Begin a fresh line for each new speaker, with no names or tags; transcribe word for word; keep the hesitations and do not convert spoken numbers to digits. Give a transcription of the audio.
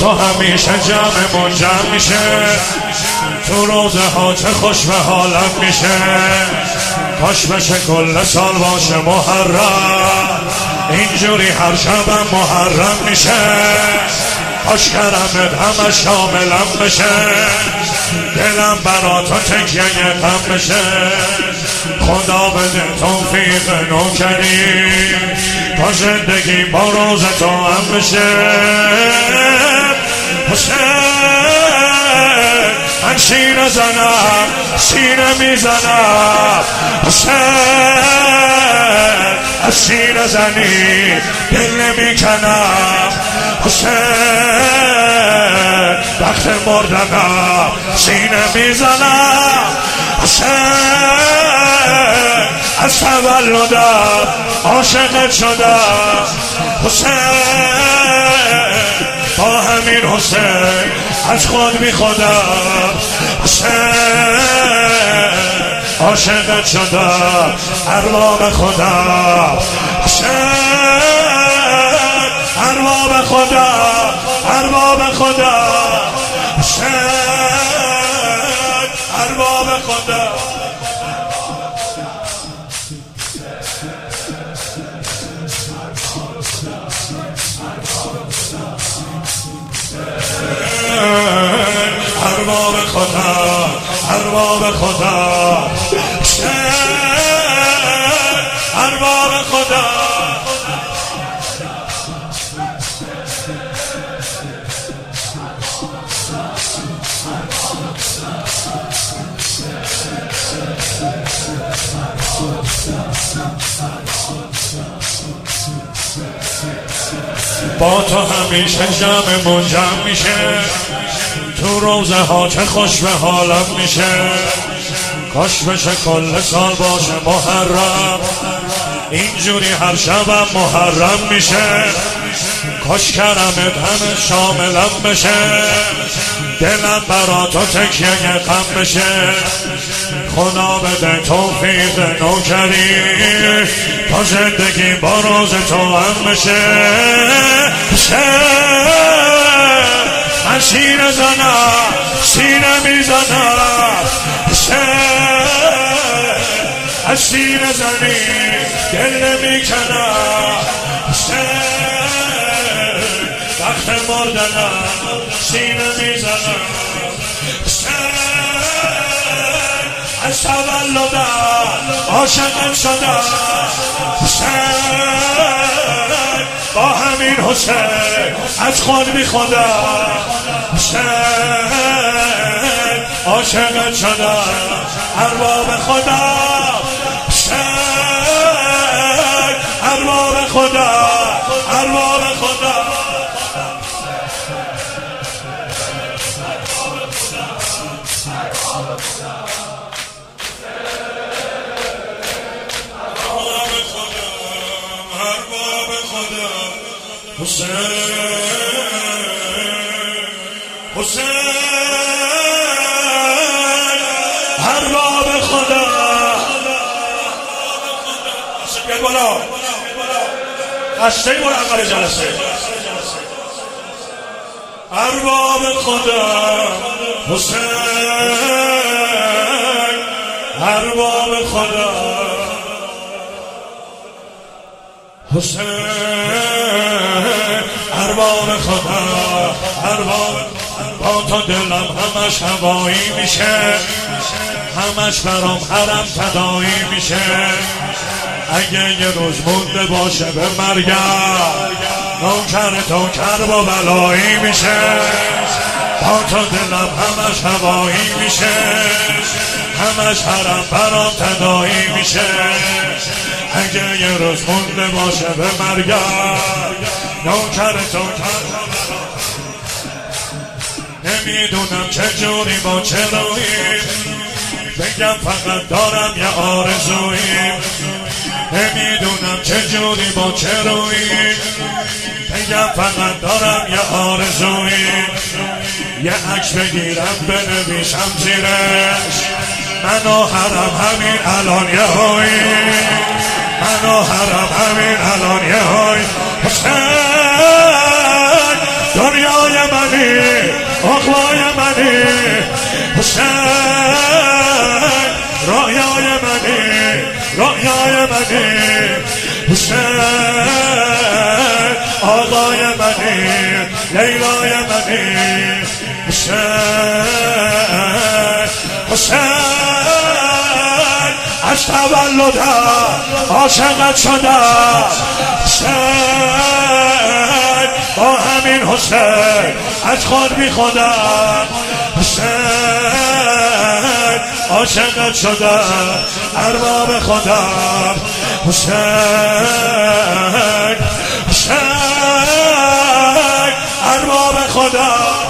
تو همیشه جمعمون جمع میشه، تو روزه ها چه خوش به حالم میشه. کاش بشه کل سال باشه محرم، اینجوری هر شبم محرم میشه. کاش کرمت همه شاملم بشه، دلم برا تو تکیه غم بشه. خدا بده توفیق نوکری، تا زندگی با روز تو هم بشه. حسین من سینه زنم، سینه میزنم. حسین از سینه زنی دل نمیکنم. حسین وقت مردنم سینه میزنم. حسین از تولدم عاشقت شدم. حسین با همین حسین از خود بی خودم. حسین عاشقت شدم ارباب خدا. حسین ارباب خدا، ارباب خدا. حسین ارباب خدا. ارباب خدا، ارباب خدا. ارباب خدا. با تو همیشه جمعمون جمع میشه، تو روزه ها چه خوش به حالم میشه. کاش بشه کل سال باشه محرم، اینجوری هر شبم محرم میشه. کاش کرمت همه شاملم بشه، دلم برا تو تکیه غم بشه. خدا بده توفیق نوکری، تا زندگی با روز تو هم بشه. من سینه زنم، سینه میزنم. از سینه زنی دل نمیکنم. وقت مردنم سینه میزنم. از تولدم عاشقم شدم. با همین حسین از خود بی خودم. حسین عاشقت شدم ارباب خدا. حسین ارباب خدا، ارباب خدا. حسین حسین ارباب خدا. بیاد بالا قشته بار اول جلسه. ارباب خدا. حسین ارباب خدا. حسین ارباب خدا، ارباب. با تو دلم همش هوایی میشه، همش برام حرم فدایی میشه. اگه یه روز مونده باشه به مرگم، نوکر تو کرب و بلایی میشه. با تو دلم همش هوایی میشه، همش حرم برام فدایی میشه. اگه یه روز مونده باشه به مرگم، نوکر تو کرب. نمیدونم چجوری با چه رویی بگم فقط دارم یه آرزویی. نمیدونم چجوری با چه رویی بگم فقط دارم یه آرزویی. یه عکس بگیرم بنویسم زیرش منو حرم همین الان یه هوی. منو حرم همین الان یه هوی. حسین دنیای منی حسین رویای منی رویای منی حسین آقای منی لیلای منی حسین حسین از تولدم عاشقت شدم حسین با همین حسین از خود بی خودم حسین عاشقت شدم ارباب خودم حسین حسین ارباب خودم